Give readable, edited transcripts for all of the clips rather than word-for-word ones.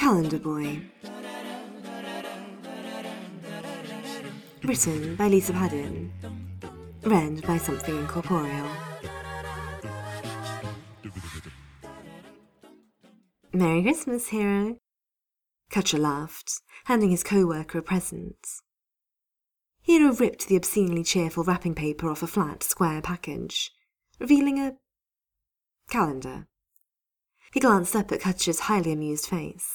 Calendar Boy. Written by Lisa Paddin. Read by Something Incorporeal. Merry Christmas, hero. Cutcher laughed, handing his co-worker a present. Hero ripped the obscenely cheerful wrapping paper off a flat, square package, revealing a calendar. He glanced up at Cutcher's highly amused face.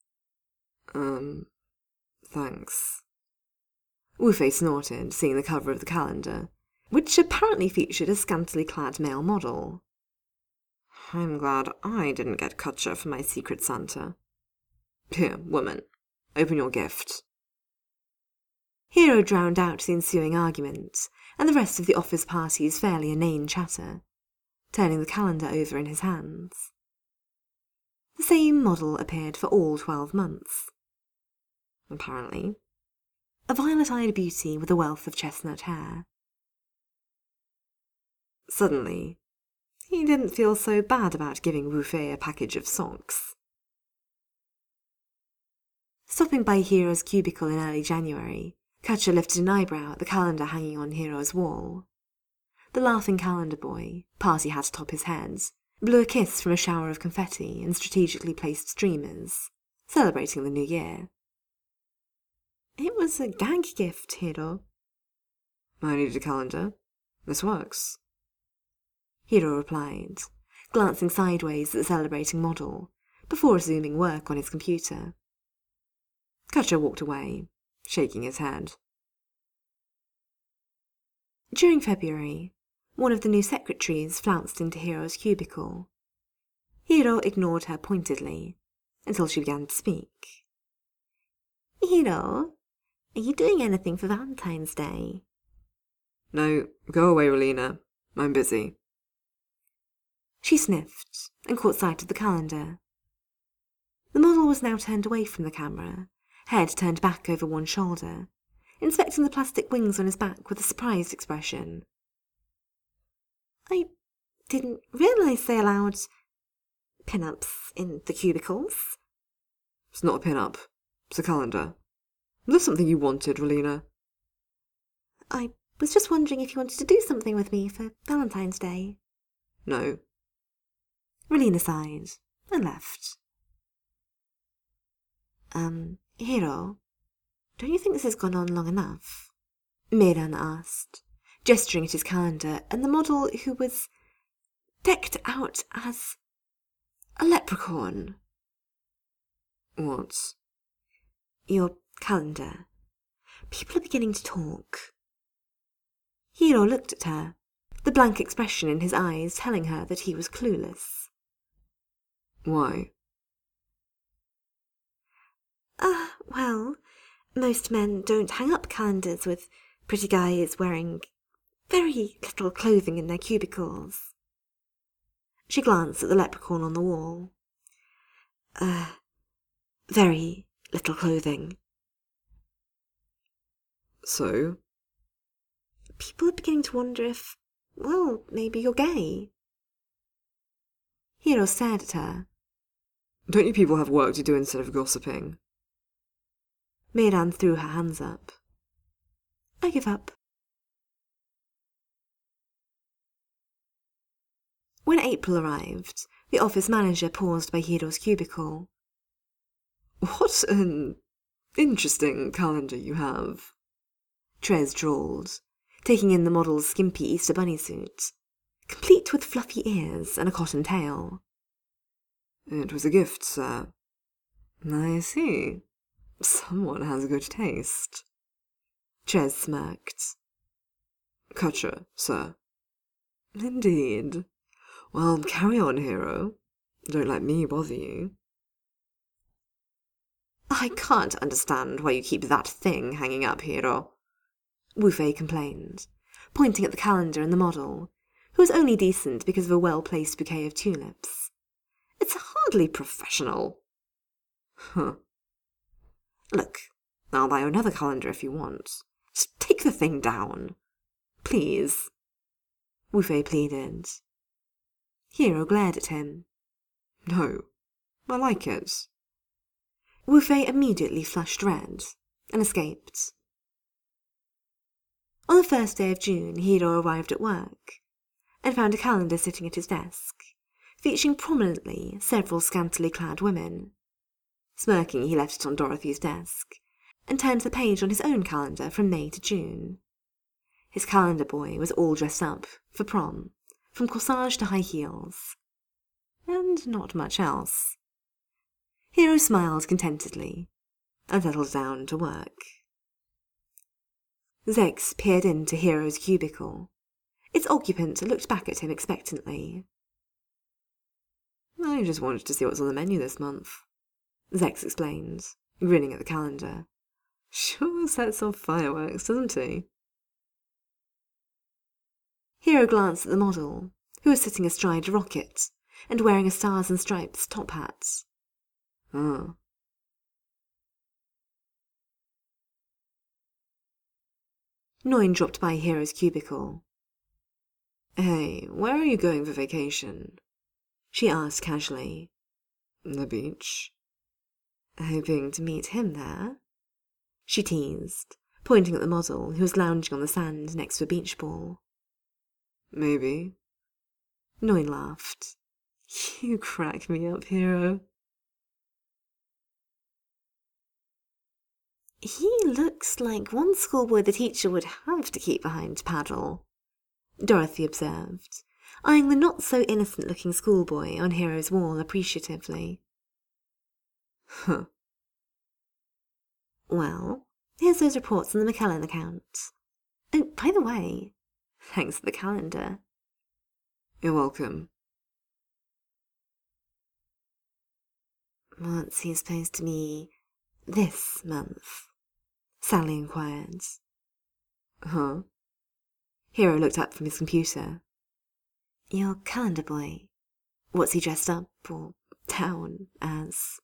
Thanks. Wu Fei snorted, seeing the cover of the calendar, which apparently featured a scantily clad male model. I'm glad I didn't get Cutcher for my Secret Santa. Here, woman, open your gift. Hero drowned out the ensuing argument, and the rest of the office party's fairly inane chatter, turning the calendar over in his hands. The same model appeared for all 12 months. Apparently. A violet-eyed beauty with a wealth of chestnut hair. Suddenly, he didn't feel so bad about giving Wu Fei a package of socks. Stopping by Hero's cubicle in early January, Cutcher lifted an eyebrow at the calendar hanging on Hero's wall. The laughing calendar boy, party hat atop his head, blew a kiss from a shower of confetti and strategically placed streamers, celebrating the new year. It was a gag gift, Hero. I needed a calendar. This works. Hero replied, glancing sideways at the celebrating model, before resuming work on his computer. Cutcher walked away, shaking his head. During February, one of the new secretaries flounced into Hero's cubicle. Hero ignored her pointedly, until she began to speak. Hero, are you doing anything for Valentine's Day? No, go away, Relina. I'm busy. She sniffed and caught sight of the calendar. The model was now turned away from the camera, head turned back over one shoulder, inspecting the plastic wings on his back with a surprised expression. I didn't realise they allowed pin-ups in the cubicles. It's not a pin-up. It's a calendar. Was this something you wanted, Relina? I was just wondering if you wanted to do something with me for Valentine's Day. No. Relina sighed and left. Hero, don't you think this has gone on long enough? Meiran asked, gesturing at his calendar and the model who was decked out as a leprechaun. What? Your calendar. People are beginning to talk. Hero looked at her, the blank expression in his eyes telling her that he was clueless. Why? Well, most men don't hang up calendars with pretty guys wearing very little clothing in their cubicles. She glanced at the leprechaun on the wall. Very little clothing. So? People are beginning to wonder if, well, maybe you're gay. Hero stared at her. Don't you people have work to do instead of gossiping? Meiran threw her hands up. I give up. When April arrived, the office manager paused by Hero's cubicle. What an interesting calendar you have, Trez drawled, taking in the model's skimpy Easter bunny suit, complete with fluffy ears and a cotton tail. It was a gift, sir. I see. Someone has good taste. Trez smirked. Cutcher, sir. Indeed. Well, carry on, Hero. Don't let me bother you. I can't understand why you keep that thing hanging up, Hero, Wu Fei complained, pointing at the calendar and the model, who was only decent because of a well-placed bouquet of tulips. It's hardly professional. Huh. Look, I'll buy you another calendar if you want. Just take the thing down. Please. Wu Fei pleaded. Hero glared at him. No, I like it. Wu Fei immediately flushed red and escaped. On the first day of June, Hiro arrived at work and found a calendar sitting at his desk, featuring prominently several scantily clad women. Smirking, he left it on Dorothy's desk and turned the page on his own calendar from May to June. His calendar boy was all dressed up for prom, from corsage to high heels. And not much else. Hiro smiled contentedly and settled down to work. Zex peered into Hiro's cubicle. Its occupant looked back at him expectantly. I just wanted to see what's on the menu this month, Zex explained, grinning at the calendar. Sure sets off fireworks, doesn't he? Hiro glanced at the model, who was sitting astride a rocket and wearing a stars and stripes top hat. Ah. Noin dropped by Hiro's cubicle. Hey, where are you going for vacation? She asked casually. The beach. Hoping to meet him there? She teased, pointing at the model who was lounging on the sand next to a beach ball. Maybe. Noin laughed. You crack me up, Hiro. He looks like one schoolboy the teacher would have to keep behind to paddle, Dorothy observed, eyeing the not-so-innocent-looking schoolboy on Hiro's wall appreciatively. Huh. Well, here's those reports on the McKellen account. Oh, by the way, thanks for the calendar. You're welcome. What's he supposed to be this month? Sally inquired. Huh? Hiro looked up from his computer. Your calendar boy. What's he dressed up or down as?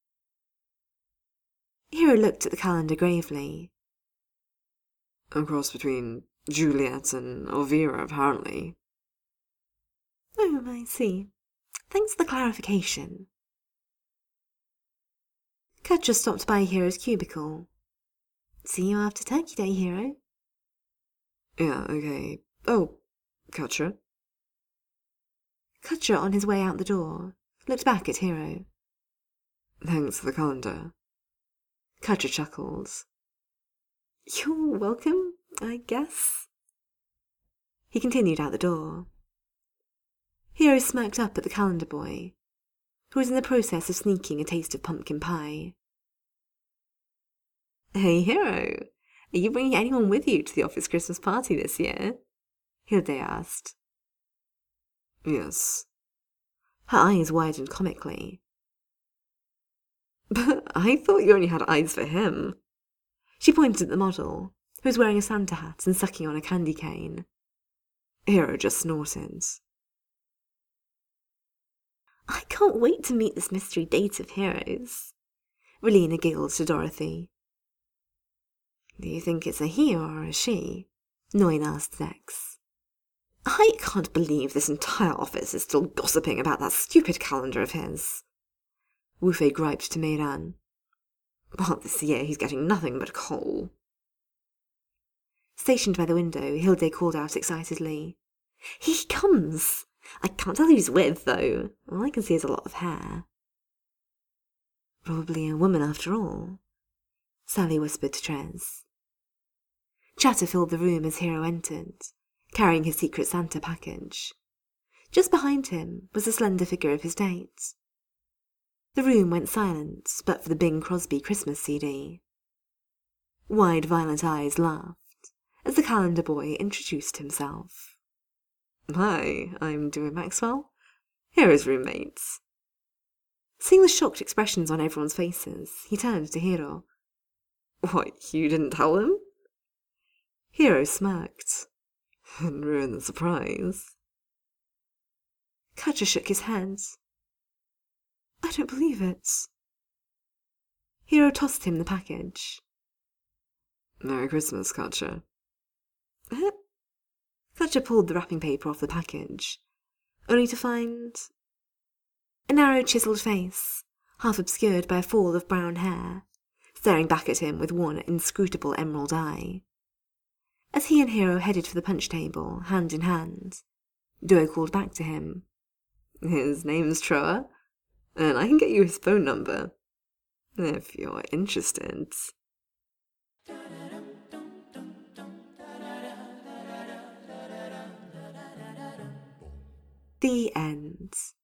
Hiro looked at the calendar gravely. A cross between Juliet and Elvira, apparently. Oh, I see. Thanks for the clarification. Katja stopped by Hiro's cubicle. See you after Turkey Day, Hiro. Yeah, okay. Oh, Katja. Katja, on his way out the door, looked back at Hiro. Thanks for the calendar. Katja chuckled. You're welcome, I guess. He continued out the door. Hiro smirked up at the calendar boy, who was in the process of sneaking a taste of pumpkin pie. Hey, Hiro, are you bringing anyone with you to the office Christmas party this year? Hilde asked. Yes. Her eyes widened comically. But I thought you only had eyes for him. She pointed at the model, who was wearing a Santa hat and sucking on a candy cane. Hiro just snorted. I can't wait to meet this mystery date of Hiro's. Relina giggled to Dorothy. Do you think it's a he or a she? Noin asked Zex. I can't believe this entire office is still gossiping about that stupid calendar of his. Wu Fei griped to Meiran. Well, this year he's getting nothing but coal. Stationed by the window, Hilde called out excitedly. Here he comes! I can't tell who he's with, though. All I can see is a lot of hair. Probably a woman after all, Sally whispered to Trez. Chatter filled the room as Hiro entered, carrying his Secret Santa package. Just behind him was the slender figure of his date. The room went silent but for the Bing Crosby Christmas CD. Wide violet eyes laughed as the calendar boy introduced himself. Hi, I'm Dewey Maxwell. Hiro's roommates. Seeing the shocked expressions on everyone's faces, he turned to Hiro. What, you didn't tell him? Hiro smirked. And ruined the surprise. Katja shook his head. I don't believe it. Hiro tossed him the package. Merry Christmas, Katja. Katja pulled the wrapping paper off the package, only to find a narrow chiselled face, half obscured by a fall of brown hair, staring back at him with one inscrutable emerald eye. As he and Hero headed for the punch table, hand in hand, Duo called back to him. His name's Troa, and I can get you his phone number, if you're interested. The end.